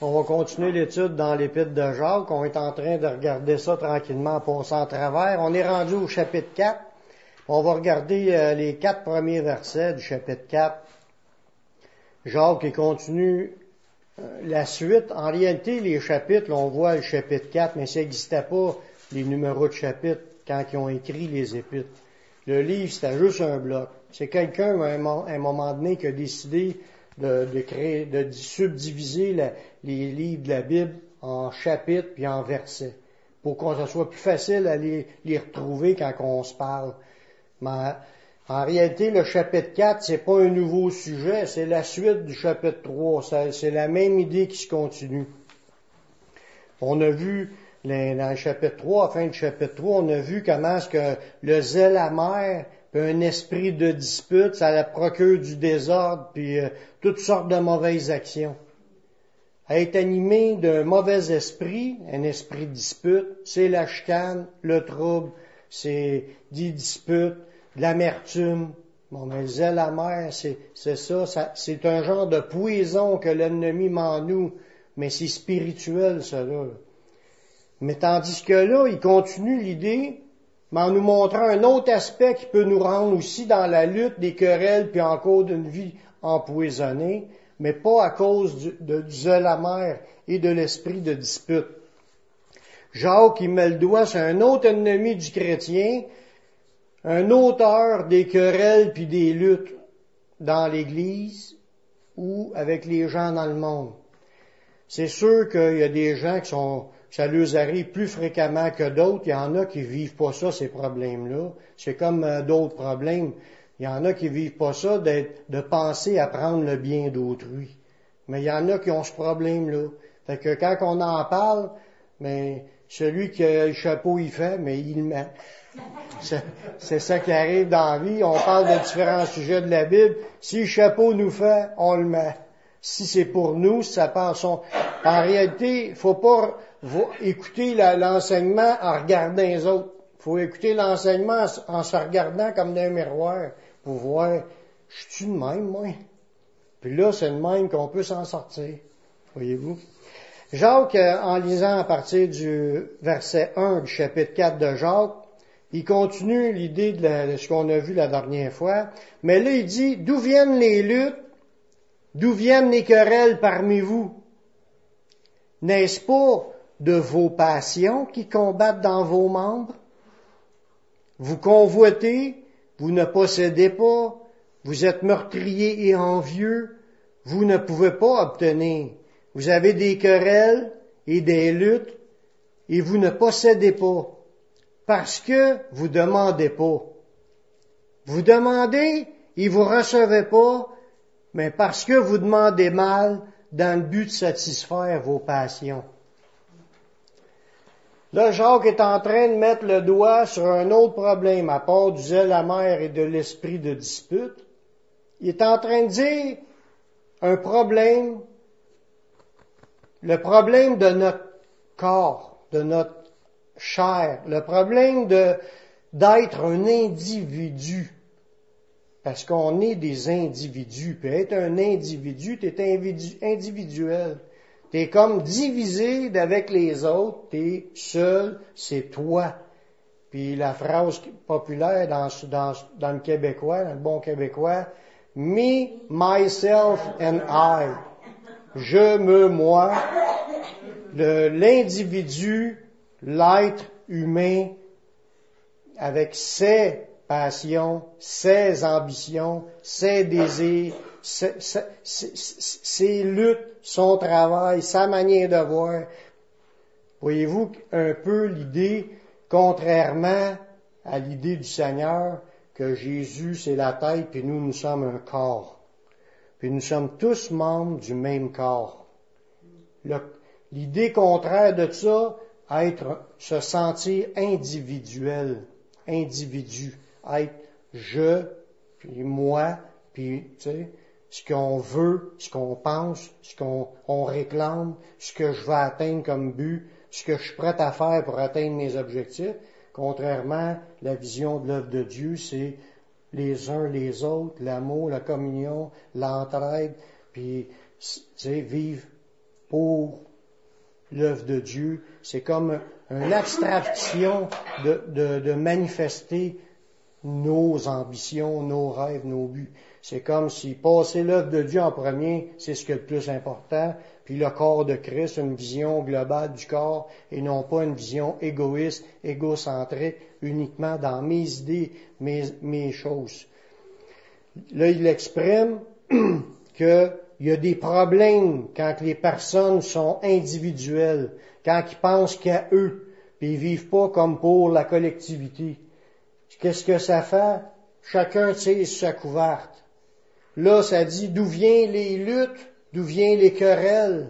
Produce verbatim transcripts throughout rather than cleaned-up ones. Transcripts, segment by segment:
On va continuer l'étude dans l'Épître de Jacques. On est en train de regarder ça tranquillement en passant à travers. On est rendu au chapitre quatre. On va regarder euh, les quatre premiers versets du chapitre quatre. Jacques il continue euh, la suite. En réalité, les chapitres, là, on voit le chapitre quatre, mais ça n'existait pas, les numéros de chapitres, quand ils ont écrit les épîtres. Le livre, c'était juste un bloc. C'est quelqu'un, à un moment donné, qui a décidé de, de créer, de subdiviser la, les livres de la Bible en chapitres puis en versets, pour que ce soit plus facile à les, les retrouver quand on se parle. Mais en réalité, le chapitre quatre, c'est pas un nouveau sujet, c'est la suite du chapitre trois. C'est la même idée qui se continue. On a vu, dans le chapitre trois, à la fin du chapitre trois, on a vu comment est-ce que le zèle amer, puis un esprit de dispute, ça la procure du désordre, puis euh, toutes sortes de mauvaises actions. Être animé d'un mauvais esprit, un esprit de dispute, c'est la chicane, le trouble, c'est des disputes, de l'amertume. Bon, mais le zèle amer, c'est, c'est ça, ça, c'est un genre de poison que l'ennemi met en nous, mais c'est spirituel, cela. Mais tandis que là, il continue l'idée, mais en nous montrant un autre aspect qui peut nous rendre aussi dans la lutte des querelles puis encore d'une vie empoisonnée, mais pas à cause du, de, du zèle amer et de l'esprit de dispute. Jacques, il met le doigt sur un autre ennemi du chrétien, un auteur des querelles puis des luttes dans l'Église ou avec les gens dans le monde. C'est sûr qu'il y a des gens qui sont, ça leur arrive plus fréquemment que d'autres. Il y en a qui vivent pas ça, ces problèmes-là. C'est comme euh, d'autres problèmes. Il y en a qui vivent pas ça, d'être, de penser à prendre le bien d'autrui. Mais il y en a qui ont ce problème-là. Fait que quand on en parle, mais celui qui a le chapeau, il fait, mais il le met. C'est, c'est ça qui arrive dans la vie. On parle de différents sujets de la Bible. Si le chapeau nous fait, on le met. Si c'est pour nous, si ça part son... En réalité, il faut pas écouter la, l'enseignement en regardant les autres. Il faut écouter l'enseignement en, en se regardant comme dans un miroir pour voir, je suis de même, moi. Puis là, c'est de même qu'on peut s'en sortir. Voyez-vous? Jacques, en lisant à partir du verset un du chapitre quatre de Jacques, il continue l'idée de, la, de ce qu'on a vu la dernière fois. Mais là, il dit, d'où viennent les luttes? D'où viennent les querelles parmi vous? N'est-ce pas de vos passions qui combattent dans vos membres? Vous convoitez, vous ne possédez pas, vous êtes meurtriers et envieux, vous ne pouvez pas obtenir. Vous avez des querelles et des luttes et vous ne possédez pas, parce que vous demandez pas. Vous demandez et vous recevez pas, mais parce que vous demandez mal dans le but de satisfaire vos passions. Là, Jacques est en train de mettre le doigt sur un autre problème, à part du zèle amer et de l'esprit de dispute. Il est en train de dire un problème, le problème de notre corps, de notre chair, le problème de, d'être un individu. Parce qu'on est des individus. Puis être un individu, tu es individuel. Tu es comme divisé d'avec les autres. Tu es seul, c'est toi. Puis la phrase populaire dans, dans, dans le québécois, dans le bon québécois, « Me, myself and I ». Je, me, moi. Le, l'individu, l'être humain, avec ses passions, ses ambitions, ses désirs, ses, ses, ses, ses luttes, son travail, sa manière de voir. Voyez-vous un peu l'idée, contrairement à l'idée du Seigneur, que Jésus c'est la tête, puis nous, nous sommes un corps. Puis nous sommes tous membres du même corps. Le, l'idée contraire de ça, être, se sentir individuel, individu. Être je, puis moi, puis, tu sais, ce qu'on veut, ce qu'on pense, ce qu'on on réclame, ce que je veux atteindre comme but, ce que je suis prêt à faire pour atteindre mes objectifs. Contrairement, la vision de l'œuvre de Dieu, c'est les uns les autres, l'amour, la communion, l'entraide, puis, tu sais, vivre pour l'œuvre de Dieu. C'est comme une abstraction de, de, de manifester nos ambitions, nos rêves, nos buts. C'est comme si passer l'œuvre de Dieu en premier, c'est ce qui est le plus important, puis le corps de Christ, une vision globale du corps, et non pas une vision égoïste, égocentrique, uniquement dans mes idées, mes, mes choses. Là, il exprime qu'il y a des problèmes quand les personnes sont individuelles, quand ils pensent qu'à eux, puis ils vivent pas comme pour la collectivité. Qu'est-ce que ça fait? Chacun tire sa couverte. Là, ça dit d'où viennent les luttes, d'où viennent les querelles.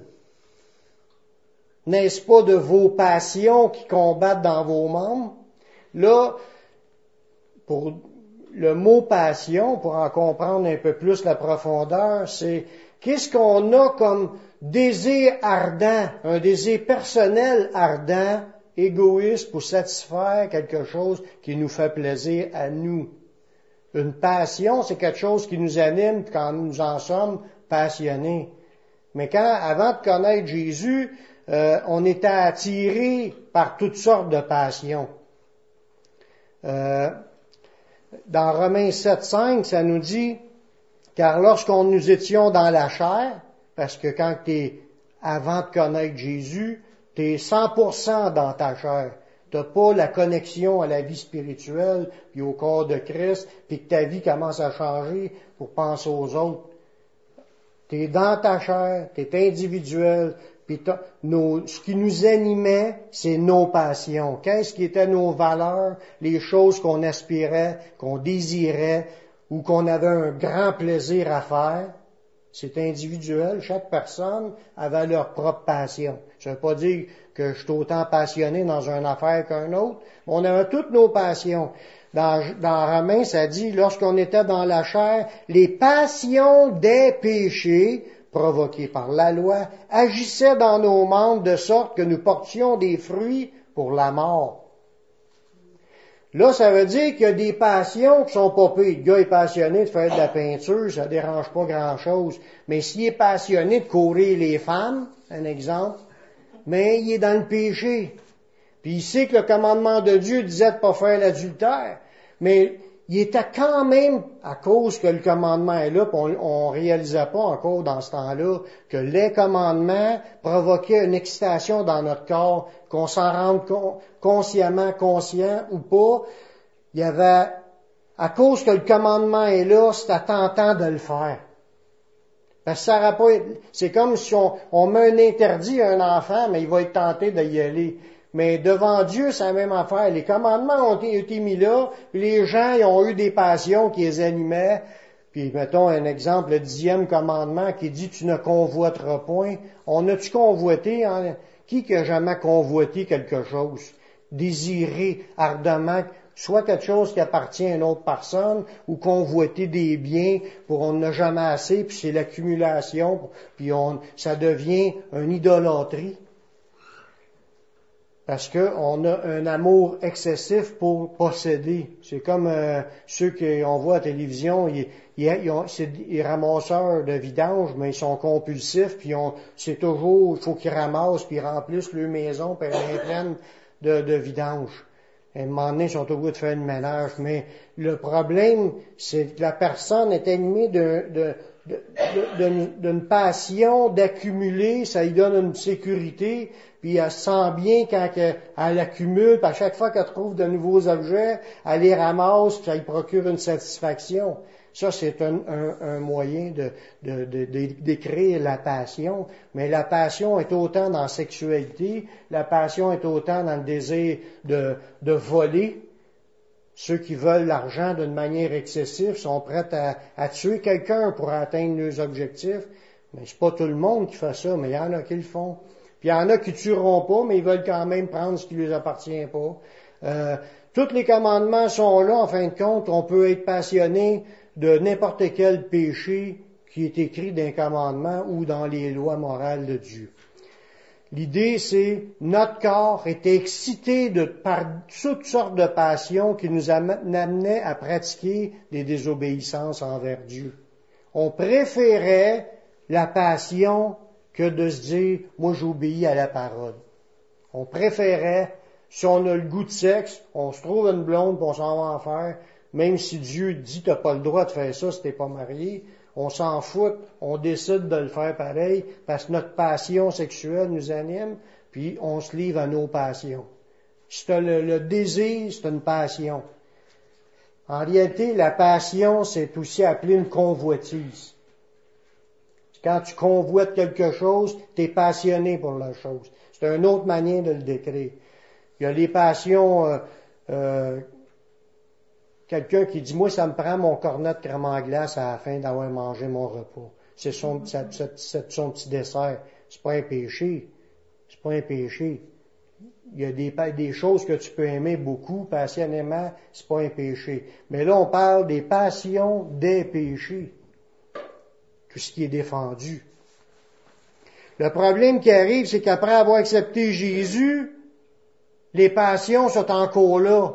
N'est-ce pas de vos passions qui combattent dans vos membres? Là, pour le mot passion, pour en comprendre un peu plus la profondeur, c'est qu'est-ce qu'on a comme désir ardent, un désir personnel ardent, égoïste pour satisfaire quelque chose qui nous fait plaisir à nous. Une passion, c'est quelque chose qui nous anime quand nous en sommes passionnés. Mais quand, avant de connaître Jésus, euh, on était attiré par toutes sortes de passions. Euh, dans Romains sept cinq, ça nous dit, car lorsqu'on nous étions dans la chair, parce que quand tu es avant de connaître Jésus, tu es cent pour cent dans ta chair. Tu n'as pas la connexion à la vie spirituelle, puis au corps de Christ, puis que ta vie commence à changer pour penser aux autres. Tu es dans ta chair, tu es individuel, puis nos, ce qui nous animait, c'est nos passions. Qu'est-ce qui était nos valeurs, les choses qu'on aspirait, qu'on désirait, ou qu'on avait un grand plaisir à faire? C'est individuel. Chaque personne avait leur propre passion. Ça ne veut pas dire que je suis autant passionné dans une affaire qu'un autre. On avait toutes nos passions. Dans, dans Romains, ça dit, lorsqu'on était dans la chair, les passions des péchés provoqués par la loi agissaient dans nos membres de sorte que nous portions des fruits pour la mort. Là, ça veut dire qu'il y a des passions qui sont pas pires. Le gars est passionné de faire de la peinture, ça dérange pas grand-chose. Mais s'il est passionné de courir les femmes, un exemple, mais il est dans le péché. Puis il sait que le commandement de Dieu disait de pas faire l'adultère. Mais il était quand même, à cause que le commandement est là, puis on ne réalisait pas encore dans ce temps-là que les commandements provoquaient une excitation dans notre corps, qu'on s'en rende con, consciemment conscient ou pas. Il y avait, à cause que le commandement est là, c'était tentant de le faire. Parce que ça n'aurait pas, c'est comme si on, on met un interdit à un enfant, mais il va être tenté d'y aller. Mais devant Dieu, c'est la même affaire. Les commandements ont été mis là, puis les gens ils ont eu des passions qui les animaient. Puis mettons un exemple, le dixième commandement qui dit « Tu ne convoiteras point ». On a-tu convoité? Hein? Qui qui a jamais convoité quelque chose? Désirer ardemment soit quelque chose qui appartient à une autre personne ou convoiter des biens pour on n'a jamais assez, puis c'est l'accumulation, puis on, ça devient une idolâtrie. Parce qu'on a un amour excessif pour posséder. C'est comme euh, ceux qu'on voit à la télévision, ils, ils, ils ont, c'est des ramasseurs de vidange, mais ils sont compulsifs, puis on, c'est toujours, il faut qu'ils ramassent, puis ils remplissent leur maison, puis elle est pleine de, de vidange. À un moment donné, ils sont obligés de faire le ménage. Mais le problème, c'est que la personne est animée de, de, de, de, de, d'une passion d'accumuler, ça lui donne une sécurité, puis elle se sent bien quand elle, elle accumule, puis à chaque fois qu'elle trouve de nouveaux objets, elle les ramasse, puis ça lui procure une satisfaction. Ça, c'est un, un, un moyen de, de, de, de, d'écrire la passion. Mais la passion est autant dans la sexualité, la passion est autant dans le désir de, de voler. Ceux qui veulent l'argent d'une manière excessive sont prêts à, à tuer quelqu'un pour atteindre leurs objectifs. Mais c'est pas tout le monde qui fait ça, mais il y en a qui le font. Puis il y en a qui tueront pas, mais ils veulent quand même prendre ce qui ne leur appartient pas. Euh, tous les commandements sont là, en fin de compte. On peut être passionné de n'importe quel péché qui est écrit dans un commandement ou dans les lois morales de Dieu. L'idée, c'est notre corps était excité de, par toutes sortes de passions qui nous amenaient à pratiquer des désobéissances envers Dieu. On préférait la passion que de se dire, moi j'obéis à la parole. On préférait, si on a le goût de sexe, on se trouve une blonde, puis on s'en va en faire, même si Dieu dit t'as pas le droit de faire ça si t'es pas marié, on s'en fout, on décide de le faire pareil, parce que notre passion sexuelle nous anime, puis on se livre à nos passions. Si t'as le, le désir, c'est une passion. En réalité, la passion, c'est aussi appelé une convoitise. Quand tu convoites quelque chose, tu es passionné pour la chose. C'est une autre manière de le décrire. Il y a les passions, euh, euh, quelqu'un qui dit, moi, ça me prend mon cornet de crème en glace à la fin d'avoir mangé mon repas. C'est son, ça, c'est, c'est son petit dessert. C'est pas un péché. C'est pas un péché. Il y a des, des choses que tu peux aimer beaucoup, passionnément, c'est pas un péché. Mais là, on parle des passions des péchés. Tout ce qui est défendu. Le problème qui arrive, c'est qu'après avoir accepté Jésus, les passions sont encore là.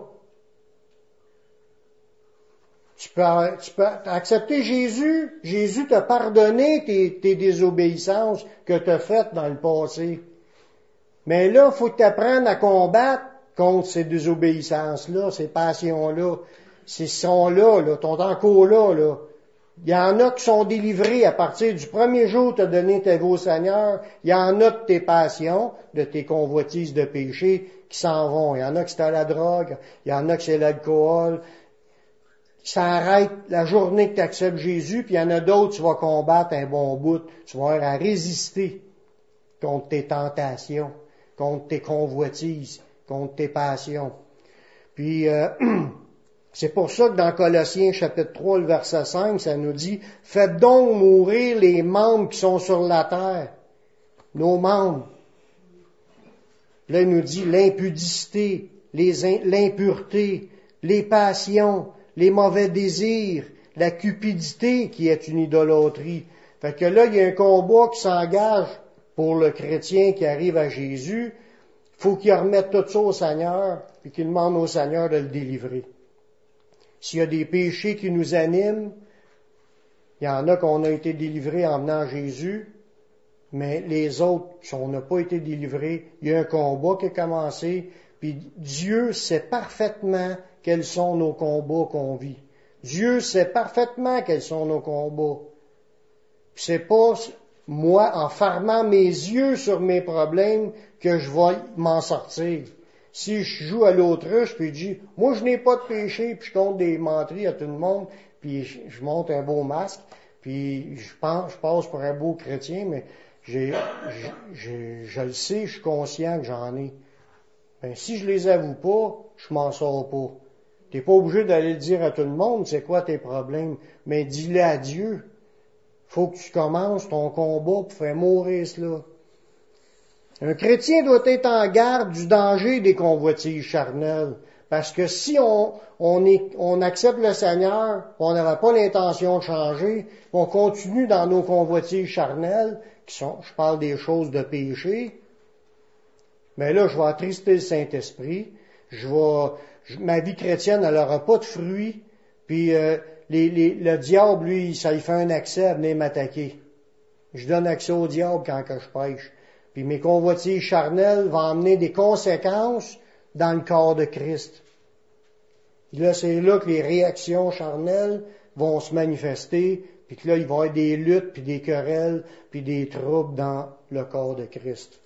Tu peux, tu peux accepter Jésus, Jésus t'a pardonné tes, tes désobéissances que tu as faites dans le passé. Mais là, il faut que tu apprennes à combattre contre ces désobéissances-là, ces passions-là. Ces sont-là, là, sont encore là, là. Il y en a qui sont délivrés à partir du premier jour où tu as donné ta vie au Seigneur. Il y en a de tes passions, de tes convoitises de péché qui s'en vont. Il y en a qui c'est à la drogue, il y en a qui c'est l'alcool. Ça arrête la journée que tu acceptes Jésus, puis il y en a d'autres, tu vas combattre un bon bout. Tu vas avoir à résister contre tes tentations, contre tes convoitises, contre tes passions. Puis... Euh, C'est pour ça que dans Colossiens chapitre trois, le verset cinq, ça nous dit « Faites donc mourir les membres qui sont sur la terre. » Nos membres. Là, il nous dit l'impudicité, les, l'impureté, les passions, les mauvais désirs, la cupidité qui est une idolâtrie. Fait que là, il y a un combat qui s'engage pour le chrétien qui arrive à Jésus. Il faut qu'il remette tout ça au Seigneur et qu'il demande au Seigneur de le délivrer. S'il y a des péchés qui nous animent, il y en a qu'on a été délivrés en venant à Jésus, mais les autres, si on n'a pas été délivrés, il y a un combat qui a commencé, puis Dieu sait parfaitement quels sont nos combats qu'on vit. Dieu sait parfaitement quels sont nos combats. Puis c'est pas moi, en fermant mes yeux sur mes problèmes, que je vais m'en sortir. Si je joue à l'autruche, puis je dis, moi je n'ai pas de péché, puis je compte des menteries à tout le monde, puis je, je monte un beau masque, puis je pense, je passe pour un beau chrétien, mais j'ai, j'ai, je le sais, je suis conscient que j'en ai. Ben, si je les avoue pas, je m'en sors pas. T'es pas obligé d'aller le dire à tout le monde, c'est quoi tes problèmes, mais dis-le à Dieu. Faut que tu commences ton combat pour faire mourir cela. Un chrétien doit être en garde du danger des convoitises charnelles. Parce que si on, on, est, on accepte le Seigneur, on n'avait pas l'intention de changer, on continue dans nos convoitises charnelles, qui sont, je parle des choses de péché, mais là, je vais attrister le Saint-Esprit, je vais, je, ma vie chrétienne, elle n'aura pas de fruits, puis euh, les, les, le diable, lui, ça lui fait un accès à venir m'attaquer. Je donne accès au diable quand que je prêche. Puis mes convoitises charnelles vont amener des conséquences dans le corps de Christ. Et là, c'est là que les réactions charnelles vont se manifester, puis que là, il va y avoir des luttes, puis des querelles, puis des troubles dans le corps de Christ.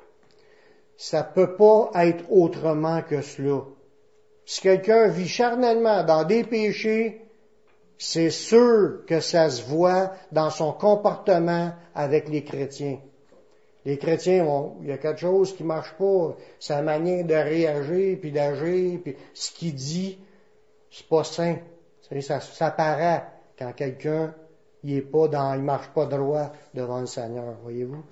Ça peut pas être autrement que cela. Si quelqu'un vit charnellement dans des péchés, c'est sûr que ça se voit dans son comportement avec les chrétiens. Les chrétiens, vont, il y a quelque chose qui marche pas. Sa manière de réagir, puis d'agir, puis ce qu'il dit, c'est pas sain. Ça, ça paraît quand quelqu'un, il est pas dans, il marche pas droit devant le Seigneur, voyez-vous.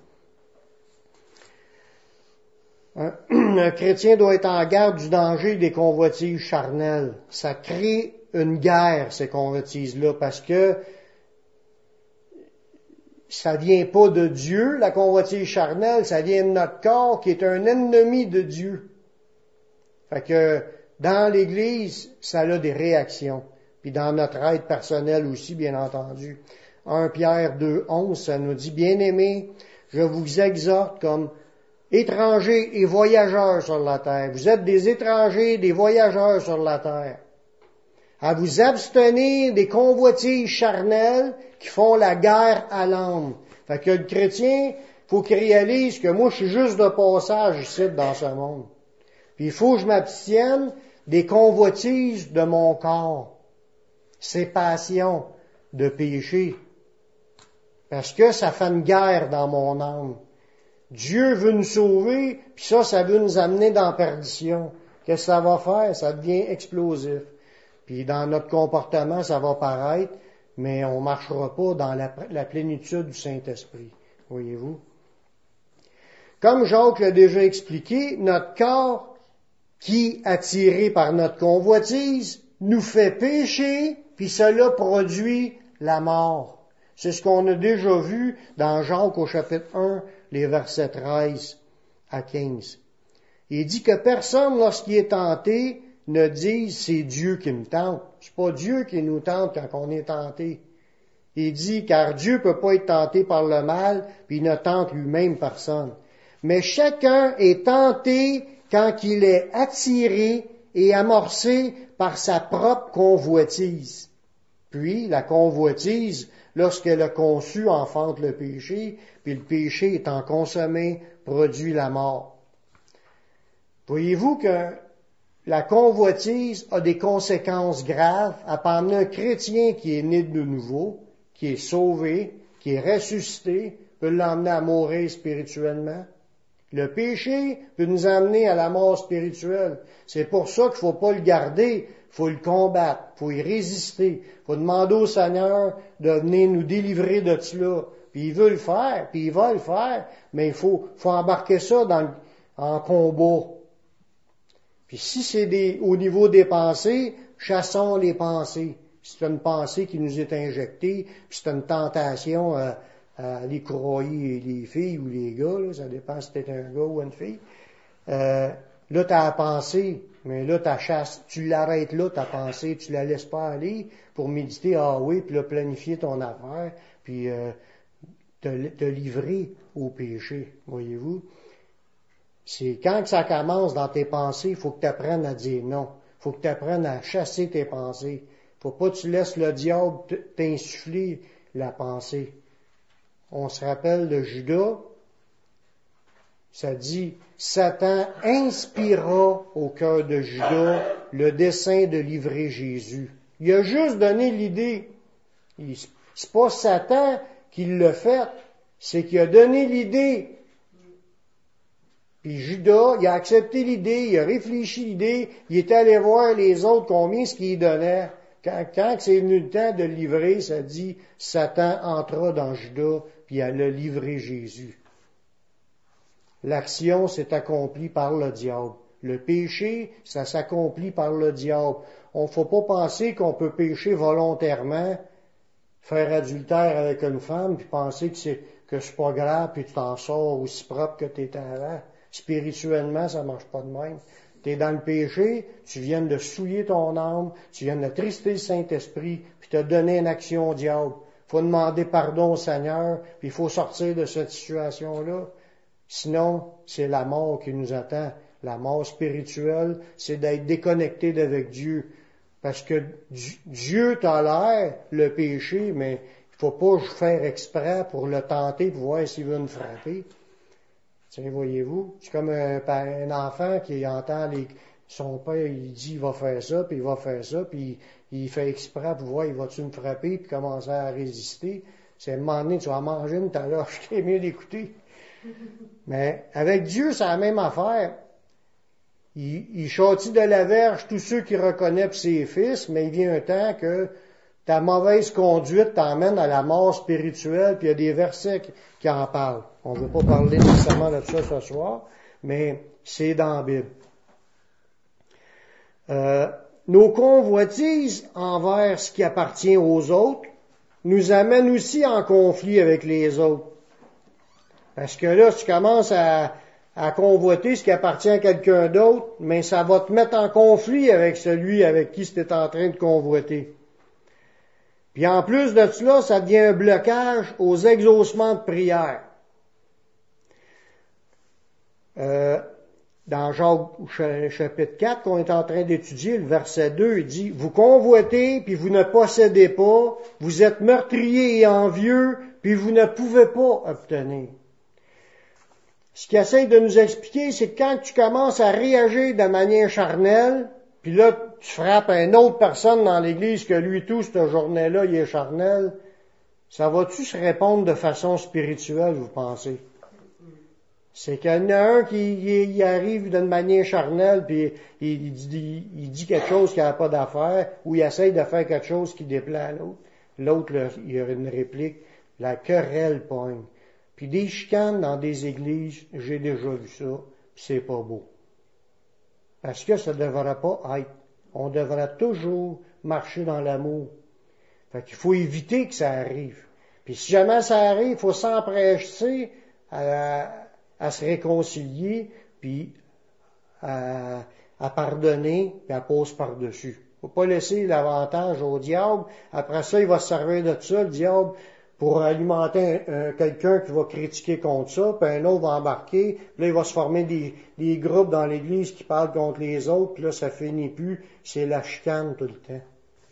Un, un chrétien doit être en garde du danger des convoitises charnelles. Ça crée une guerre, ces convoitises-là, parce que ça vient pas de Dieu, la convoitise charnelle, ça vient de notre corps qui est un ennemi de Dieu. Fait que dans l'Église, ça a des réactions. Puis dans notre aide personnelle aussi, bien entendu. premier Pierre deux, onze, ça nous dit, bien-aimés, je vous exhorte comme étrangers et voyageurs sur la terre. Vous êtes des étrangers, des voyageurs sur la terre. À vous abstenir des convoitises charnelles qui font la guerre à l'âme. Fait que le chrétien, faut qu'il réalise que moi, je suis juste de passage ici dans ce monde. Puis il faut que je m'abstienne des convoitises de mon corps, ses passions de péché. Parce que ça fait une guerre dans mon âme. Dieu veut nous sauver, puis ça, ça veut nous amener dans la perdition. Qu'est-ce que ça va faire? Ça devient explosif. Puis dans notre comportement, ça va paraître, mais on ne marchera pas dans la, la plénitude du Saint-Esprit. Voyez-vous? Comme Jacques l'a déjà expliqué, notre corps, qui, attiré par notre convoitise, nous fait pécher, puis cela produit la mort. C'est ce qu'on a déjà vu dans Jacques au chapitre un, les versets treize à quinze. Il dit que personne, lorsqu'il est tenté, ne dise c'est Dieu qui me tente. C'est pas Dieu qui nous tente quand on est tenté. Il dit car Dieu peut pas être tenté par le mal, puis il ne tente lui-même personne. Mais chacun est tenté quand il est attiré et amorcé par sa propre convoitise. Puis la convoitise, lorsqu'elle a conçu, enfante le péché, puis le péché étant consommé, produit la mort. Voyez-vous que la convoitise a des conséquences graves à part un chrétien qui est né de nouveau, qui est sauvé, qui est ressuscité, peut l'emmener à mourir spirituellement. Le péché peut nous amener à la mort spirituelle. C'est pour ça qu'il ne faut pas le garder, il faut le combattre, il faut y résister. Il faut demander au Seigneur de venir nous délivrer de cela. Puis il veut le faire, puis il va le faire, mais il faut, faut embarquer ça dans le, en combat. Puis si c'est des, au niveau des pensées, chassons les pensées. Si c'est une pensée qui nous est injectée, puis c'est une tentation à, à aller croyer les filles ou les gars, là, ça dépend si t'es un gars ou une fille. Euh, là, t'as la pensée, mais là, ta chasse, tu l'arrêtes là, ta pensée, tu la laisses pas aller pour méditer, ah oui, puis là, planifier ton affaire, puis euh, te, te livrer au péché, voyez-vous. C'est quand que ça commence dans tes pensées, il faut que tu apprennes à dire non. Il faut que tu apprennes à chasser tes pensées. Il faut pas que tu laisses le diable t'insuffler la pensée. On se rappelle de Judas. Ça dit, Satan inspira au cœur de Judas le dessein de livrer Jésus. Il a juste donné l'idée. C'est pas Satan qui l'a fait, c'est qu'il a donné l'idée. Puis Judas, il a accepté l'idée, il a réfléchi l'idée, il est allé voir les autres combien ce qu'il donnait. Quand, quand c'est venu le temps de le livrer, ça dit, Satan entra dans Judas, puis elle a livré Jésus. L'action s'est accomplie par le diable. Le péché, ça s'accomplit par le diable. On ne faut pas penser qu'on peut pécher volontairement, faire adultère avec une femme, puis penser que c'est, que c'est pas grave, puis tu t'en sors aussi propre que tu étais avant. Spirituellement, ça marche pas de même. Tu es dans le péché, tu viens de souiller ton âme, tu viens de trister le Saint-Esprit, puis tu as donné une action au diable. Il faut demander pardon au Seigneur, puis il faut sortir de cette situation-là. Sinon, c'est la mort qui nous attend. La mort spirituelle, c'est d'être déconnecté d'avec Dieu. Parce que Dieu tolère le péché, mais il faut pas faire exprès pour le tenter, pour voir s'il veut nous frapper. Tiens, voyez-vous, c'est comme un, un enfant qui entend les, son père, il dit, il va faire ça, puis il va faire ça, puis il, il fait exprès pour voir, il va-tu me frapper, puis commencer à résister. C'est à un moment donné, tu vas manger une taloche, c'est mieux d'écouter. Mais avec Dieu, c'est la même affaire. Il, il châtie de la verge tous ceux qui reconnaissent ses fils, mais il vient un temps que ta mauvaise conduite t'emmène à la mort spirituelle, puis il y a des versets qui, qui en parlent. On ne veut pas parler nécessairement de ça ce soir, mais c'est dans la Bible. Euh, nos convoitises envers ce qui appartient aux autres nous amènent aussi en conflit avec les autres. Parce que là, si tu commences à, à convoiter ce qui appartient à quelqu'un d'autre, mais ça va te mettre en conflit avec celui avec qui tu es en train de convoiter. Puis en plus de cela, ça devient un blocage aux exaucements de prière. euh, dans Jacques chapitre quatre, qu'on est en train d'étudier, le verset deux, il dit, « Vous convoitez, puis vous ne possédez pas, vous êtes meurtriers et envieux, puis vous ne pouvez pas obtenir. » Ce qu'il essaie de nous expliquer, c'est que quand tu commences à réagir de manière charnelle, puis là, tu frappes à une autre personne dans l'Église que lui tout, cette journée-là, il est charnel, ça va-tu se répondre de façon spirituelle, vous pensez? C'est qu'il y en a un qui y arrive d'une manière charnelle, puis il, il, dit, il dit quelque chose qui n'a pas d'affaire, ou il essaye de faire quelque chose qui déplaît à l'autre. L'autre, là, il y a une réplique, la querelle pogne. Puis des chicanes dans des églises, j'ai déjà vu ça, puis c'est pas beau. Parce que ça ne devrait pas être. On devrait toujours marcher dans l'amour. Fait qu'il faut éviter que ça arrive. Puis si jamais ça arrive, il faut s'empresser à, à se réconcilier, puis à, à pardonner, puis à passer par-dessus. Faut pas laisser l'avantage au diable. Après ça, il va se servir de ça, le diable, pour alimenter un, un, quelqu'un qui va critiquer contre ça, puis un autre va embarquer, puis là, il va se former des, des groupes dans l'Église qui parlent contre les autres, puis là, ça finit plus, c'est la chicane tout le temps.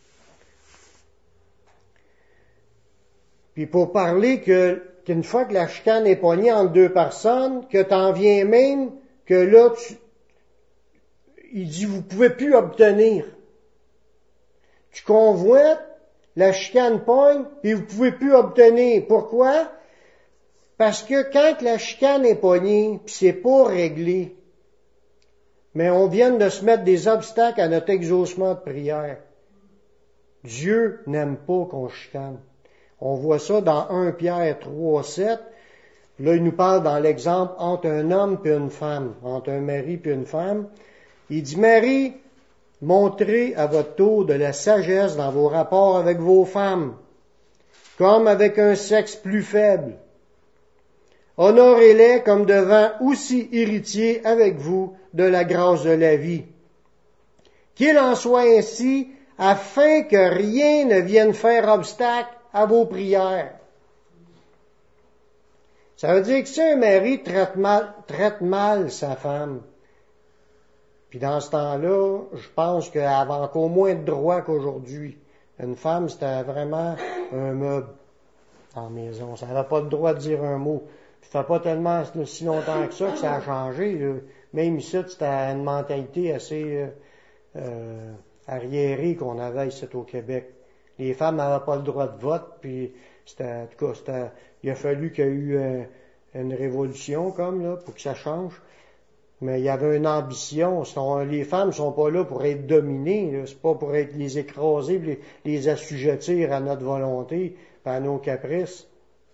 Puis pour parler que qu'une fois que la chicane est pognée entre deux personnes, que t'en viens même, que là, tu, il dit, vous pouvez plus obtenir. Tu convoites, la chicane pogne, puis vous pouvez plus obtenir. Pourquoi? Parce que quand la chicane est pognée, puis c'est pas réglé, mais on vient de se mettre des obstacles à notre exaucement de prière. Dieu n'aime pas qu'on chicane. On voit ça dans premier Pierre trois, sept. Là, il nous parle dans l'exemple entre un homme et une femme, entre un mari et une femme. Il dit, Marie, montrez à votre tour de la sagesse dans vos rapports avec vos femmes, comme avec un sexe plus faible. Honorez-les comme devant aussi héritiers avec vous de la grâce de la vie. Qu'il en soit ainsi, afin que rien ne vienne faire obstacle à vos prières. Ça veut dire que si un mari traite mal, traite mal sa femme, puis dans ce temps-là, je pense qu'elle avait encore moins de droits qu'aujourd'hui. Une femme, c'était vraiment un meuble en la maison. Ça n'avait pas le droit de dire un mot. Ça fait pas tellement si longtemps que ça que ça a changé. Là. Même ici, c'était une mentalité assez euh, euh, arriérée qu'on avait ici au Québec. Les femmes n'avaient pas le droit de vote, puis c'était, en tout cas, c'était, il a fallu qu'il y ait eu euh, une révolution comme là pour que ça change. Mais il y avait une ambition. Sont, les femmes sont pas là pour être dominées, là. C'est pas pour être les écraser, les, les assujettir à notre volonté, à nos caprices.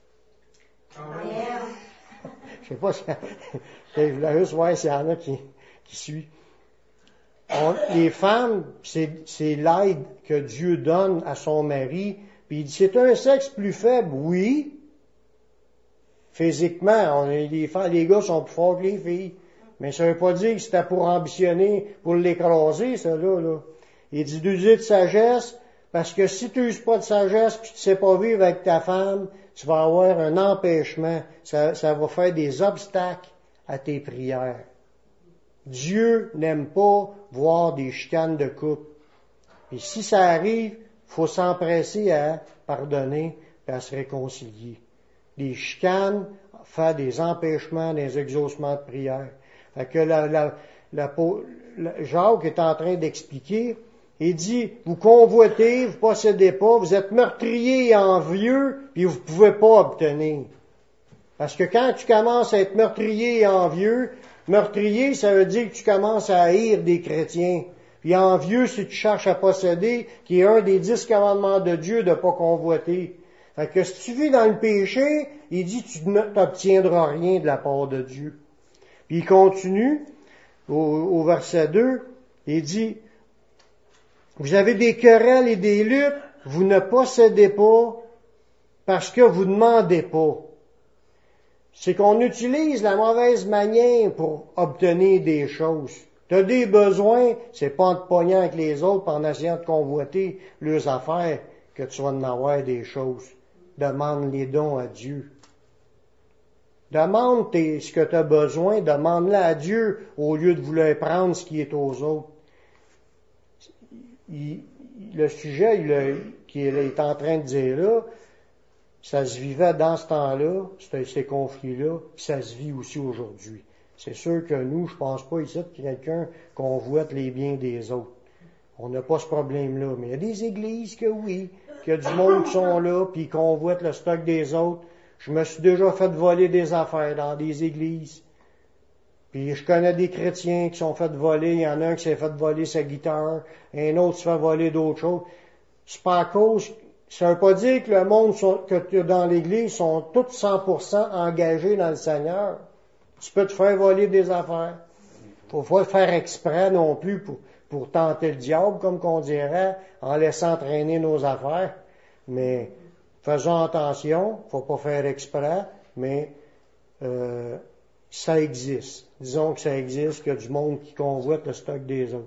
Oh. Je sais pas si je voulais juste voir s'il y en a qui, qui suit. On, les femmes, c'est, c'est l'aide que Dieu donne à son mari. Puis il dit, c'est un sexe plus faible, oui. Physiquement, on, les, les gars sont plus forts que les filles. Mais ça veut pas dire que c'était pour ambitionner, pour l'écraser, ça là, là. Il dit d'user de sagesse, parce que si tu n'uses pas de sagesse, puis tu ne sais pas vivre avec ta femme, tu vas avoir un empêchement. Ça, ça va faire des obstacles à tes prières. Dieu n'aime pas voir des chicanes de couple. Et si ça arrive, il faut s'empresser à pardonner et à se réconcilier. Les chicanes font des empêchements, des exaucements de prière. Fait que la, la, la, la, Jacques est en train d'expliquer, il dit, vous convoitez, vous possédez pas, vous êtes meurtriers et envieux, puis vous pouvez pas obtenir. Parce que quand tu commences à être meurtrier et envieux, meurtrier, ça veut dire que tu commences à haïr des chrétiens. Puis envieux, si tu cherches à posséder, qui est un des dix commandements de Dieu de ne pas convoiter. Fait que si tu vis dans le péché, il dit, tu n'obtiendras rien de la part de Dieu. Puis il continue, au, au verset deux, il dit, vous avez des querelles et des luttes, vous ne possédez pas parce que vous ne demandez pas. C'est qu'on utilise la mauvaise manière pour obtenir des choses. Tu as des besoins, c'est pas en te pognant avec les autres, en essayant de convoiter leurs affaires, que tu vas en avoir des choses. Demande les dons à Dieu. Demande tes, ce que tu as besoin, demande-le à Dieu au lieu de vouloir prendre ce qui est aux autres. Il, le sujet qu'il est en train de dire là, ça se vivait dans ce temps-là, ces conflits-là, puis ça se vit aussi aujourd'hui. C'est sûr que nous, je pense pas ici qu'il y a quelqu'un convoite les biens des autres. On n'a pas ce problème-là. Mais il y a des églises que oui, qu'il y a du monde qui sont là, puis qui convoitent le stock des autres. Je me suis déjà fait voler des affaires dans des églises. Puis je connais des chrétiens qui sont fait voler. Il y en a un qui s'est fait voler sa guitare, un autre se fait voler d'autres choses. C'est pas à cause... Ça veut pas dire que le monde sont, que dans l'église sont tous cent pour cent engagés dans le Seigneur. Tu peux te faire voler des affaires. Faut pas faire exprès non plus pour, pour tenter le diable, comme qu'on dirait, en laissant traîner nos affaires. Mais faisons attention, faut pas faire exprès, mais euh, ça existe. Disons que ça existe, qu'il y a du monde qui convoite le stock des autres.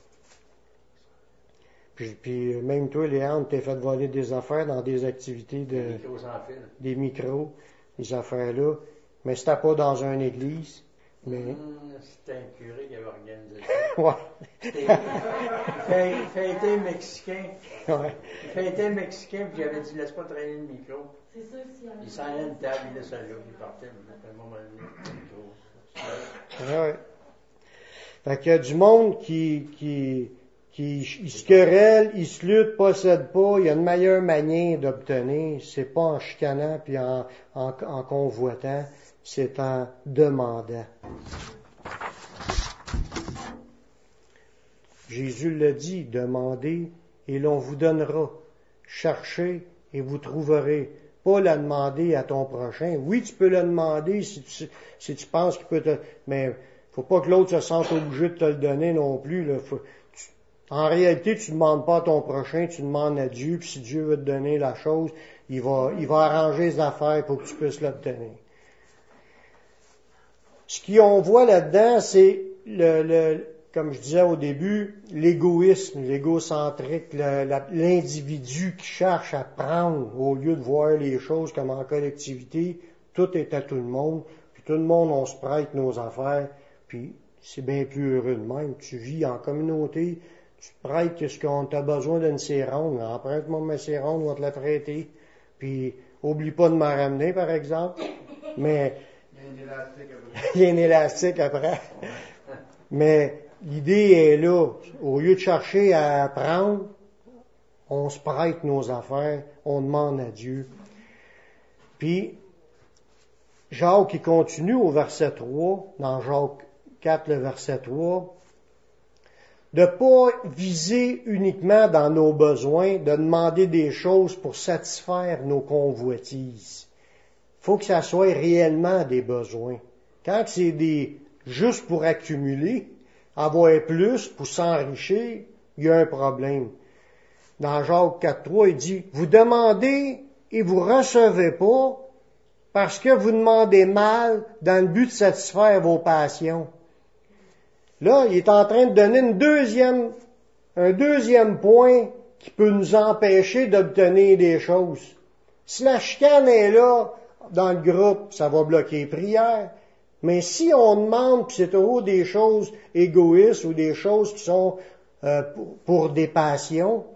Puis, puis même toi, Léandre, t'es fait voler des affaires dans des activités de... Des micros sans fil. Des micros, des affaires-là. Mais c'était pas dans une église. Mais... Mmh, c'était un curé qui avait organisé ça. Ouais. Il fêtait mexicain. Ouais. Il fêtait mexicain, puis j'avais dit, laisse pas traîner le micro. C'est ça, si Il s'en allait une table, il laissait là, puis il partait, à un moment donné, le micro. Ouais. Fait qu'il y a du monde qui... qui Qui, ils se querellent, ils se luttent, possèdent pas. Il y a une meilleure manière d'obtenir. C'est pas en chicanant puis en, en, en convoitant, c'est en demandant. Jésus le dit, demandez et l'on vous donnera. Cherchez et vous trouverez. Pas la demander à ton prochain. Oui, tu peux le demander si tu, si tu penses qu'il peut te... Mais faut pas que l'autre se sente obligé de te le donner non plus. Là. Faut, En réalité, tu ne demandes pas à ton prochain, tu demandes à Dieu, puis si Dieu veut te donner la chose, il va, il va arranger les affaires pour que tu puisses l'obtenir. Ce qu'on voit là-dedans, c'est le, le, comme je disais au début, l'égoïsme, l'égocentrique, le, la, l'individu qui cherche à prendre au lieu de voir les choses comme en collectivité. Tout est à tout le monde, puis tout le monde, on se prête nos affaires, puis c'est bien plus heureux de même. Tu vis en communauté. Tu te prêtes ce qu'on t'a besoin d'une séronde. Emprunte-moi ma séronde, on va te la prêter. Puis, oublie pas de m'en ramener, par exemple. Mais, il y a un élastique après. Mais, l'idée est là. Au lieu de chercher à apprendre, on se prête nos affaires, on demande à Dieu. Puis, Jacques, il continue au verset trois, dans Jacques quatre, le verset trois, de ne pas viser uniquement dans nos besoins, de demander des choses pour satisfaire nos convoitises. Il faut que ça soit réellement des besoins. Quand c'est des juste pour accumuler, avoir plus, pour s'enrichir, il y a un problème. Dans Jacques quatre trois, il dit, vous demandez et vous recevez pas parce que vous demandez mal dans le but de satisfaire vos passions. Là, il est en train de donner une deuxième, un deuxième point qui peut nous empêcher d'obtenir des choses. Si la chicane est là, dans le groupe, ça va bloquer les prières. Mais si on demande, puis c'est toujours des choses égoïstes ou des choses qui sont euh, pour, pour des passions,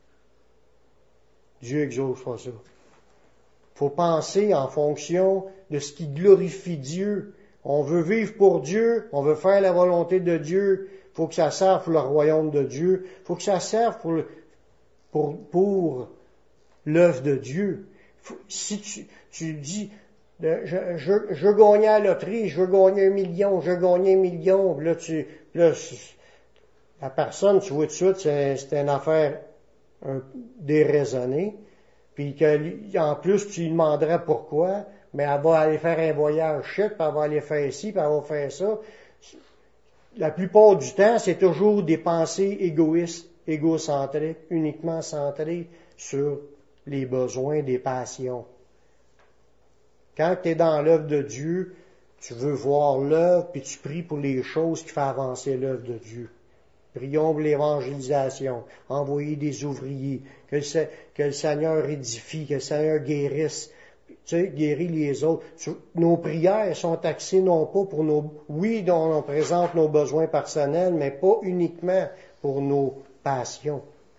Dieu exauce pas ça. Faut penser en fonction de ce qui glorifie Dieu. On veut vivre pour Dieu, on veut faire la volonté de Dieu, il faut que ça serve pour le royaume de Dieu, il faut que ça serve pour, pour, pour l'œuvre de Dieu. Faut, si tu, tu dis, je, je, je veux gagner à la loterie, je veux gagner un million, je veux gagner un million, là, tu, là, la personne, tu vois tout de suite, c'est, c'est une affaire un, déraisonnée, puis qu'en plus, tu lui demanderais pourquoi, mais elle va aller faire un voyage shit, puis elle va aller faire ci, puis elle va faire ça. La plupart du temps, c'est toujours des pensées égoïstes, égocentriques, uniquement centrées sur les besoins des passions. Quand tu es dans l'œuvre de Dieu, tu veux voir l'œuvre, puis tu pries pour les choses qui font avancer l'œuvre de Dieu. Prions pour l'évangélisation, envoyer des ouvriers, que le, que le Seigneur édifie, que le Seigneur guérisse. tu sais, guéris les autres. Nos prières sont axées non pas pour nos... Oui, on présente nos besoins personnels, mais pas uniquement pour nos passions.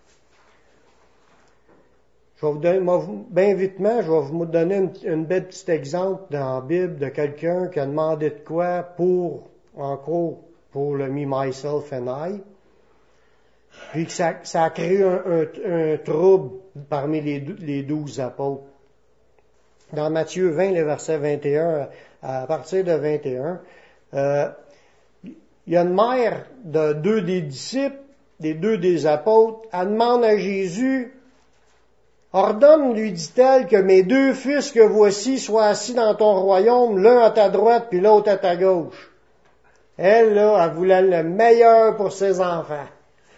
Je vais vous donner, bien vitement, je vais vous donner une, une belle petit exemple dans la Bible de quelqu'un qui a demandé de quoi pour, en gros, pour le me, myself and I. Puis que ça, ça a créé un, un, un trouble parmi les, les douze apôtres. Dans Matthieu vingt, le verset vingt et un, à partir de vingt et un, euh, il y a une mère de deux des disciples, des deux des apôtres, elle demande à Jésus, « Ordonne, lui dit-elle, que mes deux fils que voici soient assis dans ton royaume, l'un à ta droite puis l'autre à ta gauche. » Elle, là, elle voulait le meilleur pour ses enfants.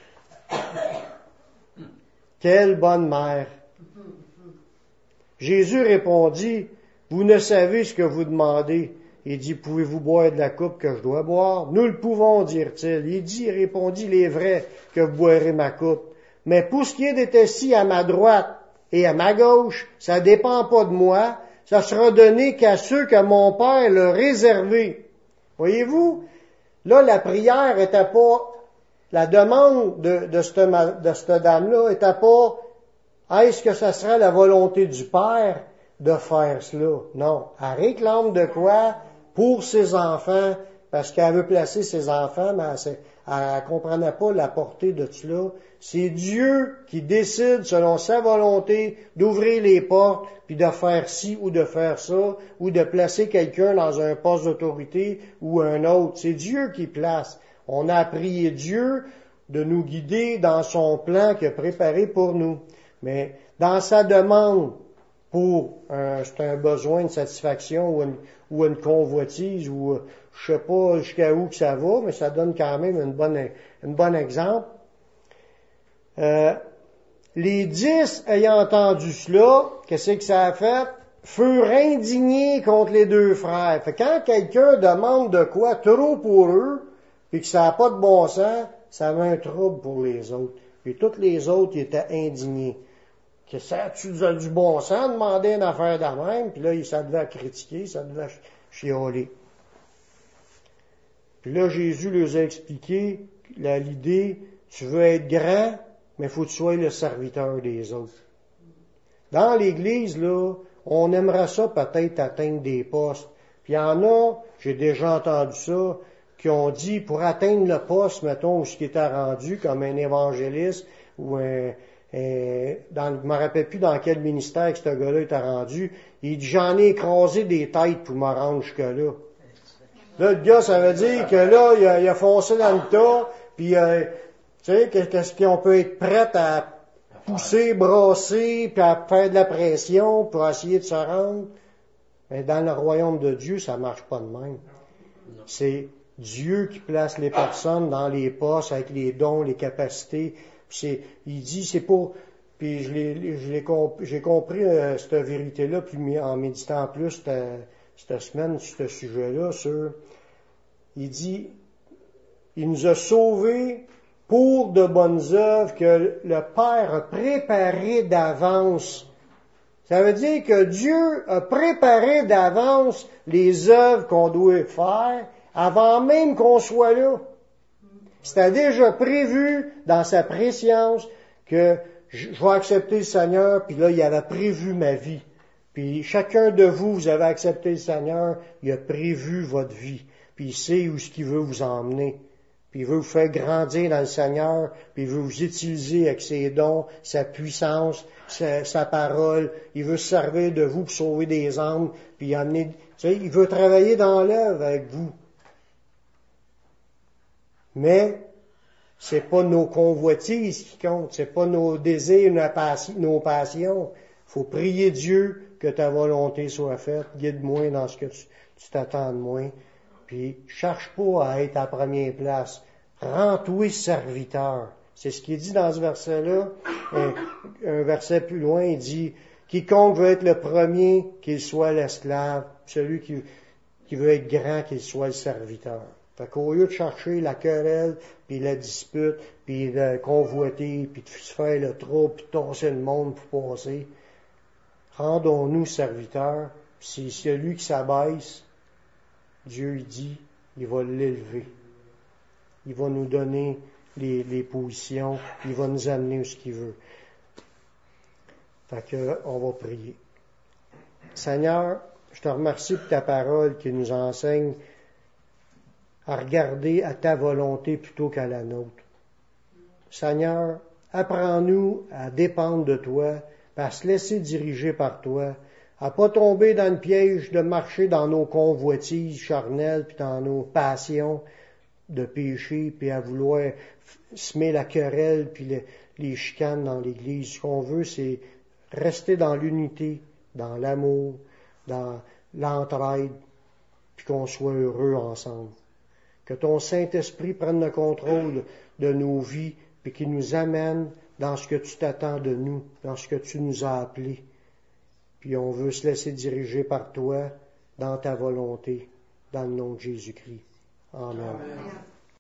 Quelle bonne mère! Jésus répondit, « Vous ne savez ce que vous demandez. » Il dit, « Pouvez-vous boire de la coupe que je dois boire? » « Nous le pouvons, dirent-ils. » Il dit, répondit, « Il est vrai que vous boirez ma coupe. Mais pour ce qui est d'être assis à ma droite et à ma gauche, ça dépend pas de moi. Ça sera donné qu'à ceux que mon Père leur réservé. » Voyez-vous, là, la prière était pas, la demande de, de cette, de cette dame-là était pas, est-ce que ça serait la volonté du Père de faire cela? Non. Elle réclame de quoi? Pour ses enfants, parce qu'elle veut placer ses enfants, mais elle ne comprenait pas la portée de cela. C'est Dieu qui décide, selon sa volonté, d'ouvrir les portes, puis de faire ci ou de faire ça, ou de placer quelqu'un dans un poste d'autorité ou un autre. C'est Dieu qui place. On a prié Dieu de nous guider dans son plan qu'il a préparé pour nous. Mais dans sa demande pour un, c'est un besoin de satisfaction ou une, ou une convoitise, ou je sais pas jusqu'à où que ça va, mais ça donne quand même une bonne, une bonne exemple. Euh, les dix ayant entendu cela, qu'est-ce que ça a fait? Furent indignés contre les deux frères. Fait que quand quelqu'un demande de quoi trop pour eux, puis que ça n'a pas de bon sens, ça avait un trouble pour les autres. Puis tous les autres, ils étaient indignés. Que ça a-tu du bon sens de demander une affaire de même? Puis là, ça devait critiquer, ça devait chialer. Puis là, Jésus leur a expliqué l'idée, tu veux être grand, mais il faut que tu sois le serviteur des autres. Dans l'Église, là, on aimerait ça peut-être atteindre des postes. Puis il y en a, j'ai déjà entendu ça, qui ont dit, pour atteindre le poste, mettons, où ce qui était rendu, comme un évangéliste, ou un, un dans, je me rappelle plus dans quel ministère que ce gars-là était rendu, il dit, j'en ai écrasé des têtes pour me rendre jusque-là. Là, le gars, ça veut dire que là, il a, il a foncé dans le tas, puis, euh, tu sais, qu'est-ce qu'on peut être prêt à pousser, brasser, puis à faire de la pression pour essayer de se rendre. Mais dans le royaume de Dieu, ça marche pas de même. C'est Dieu qui place les personnes dans les postes avec les dons, les capacités. Puis c'est, il dit, c'est pour, puis je l'ai, je l'ai comp, j'ai compris euh, cette vérité-là, puis en méditant plus cette, cette semaine sur ce sujet-là, sur, il dit, il nous a sauvés pour de bonnes œuvres que le Père a préparées d'avance. Ça veut dire que Dieu a préparé d'avance les œuvres qu'on doit faire avant même qu'on soit là. C'était déjà prévu dans sa préscience que je vais accepter le Seigneur, puis là, il avait prévu ma vie. Puis chacun de vous, vous avez accepté le Seigneur, il a prévu votre vie. Puis il sait où ce qu'il veut vous emmener. Puis il veut vous faire grandir dans le Seigneur, puis il veut vous utiliser avec ses dons, sa puissance, sa, sa parole. Il veut se servir de vous pour sauver des âmes, puis amener, tu sais, il veut travailler dans l'œuvre avec vous. Mais c'est pas nos convoitises qui comptent, c'est pas nos désirs, nos passions. Nos passions. Faut prier Dieu que ta volonté soit faite. Guide-moi dans ce que tu, tu t'attends de moi. Puis, cherche pas à être à la première place. Rends-toi serviteur. C'est ce qui est dit dans ce verset-là. Un, un verset plus loin, il dit, quiconque veut être le premier, qu'il soit l'esclave. Celui qui, qui veut être grand, qu'il soit le serviteur. Fait qu'au lieu de chercher la querelle, puis la dispute, puis le convoiter, puis de faire le trou, puis de tasser le monde pour passer, rendons-nous serviteurs. C'est celui qui s'abaisse, Dieu il dit, il va l'élever. Il va nous donner les, les positions, il va nous amener où ce qu'il veut. Fait que, on va prier. Seigneur, je te remercie pour ta parole qui nous enseigne à regarder à ta volonté plutôt qu'à la nôtre. Seigneur, apprends-nous à dépendre de toi, à se laisser diriger par toi, à pas tomber dans le piège de marcher dans nos convoitises charnelles, puis dans nos passions de péché, puis à vouloir semer la querelle, puis les, les chicanes dans l'Église. Ce qu'on veut, c'est rester dans l'unité, dans l'amour, dans l'entraide, puis qu'on soit heureux ensemble. Que ton Saint-Esprit prenne le contrôle de nos vies, puis qu'il nous amène dans ce que tu t'attends de nous, dans ce que tu nous as appelés. Puis on veut se laisser diriger par toi dans ta volonté, dans le nom de Jésus-Christ. Amen. Amen.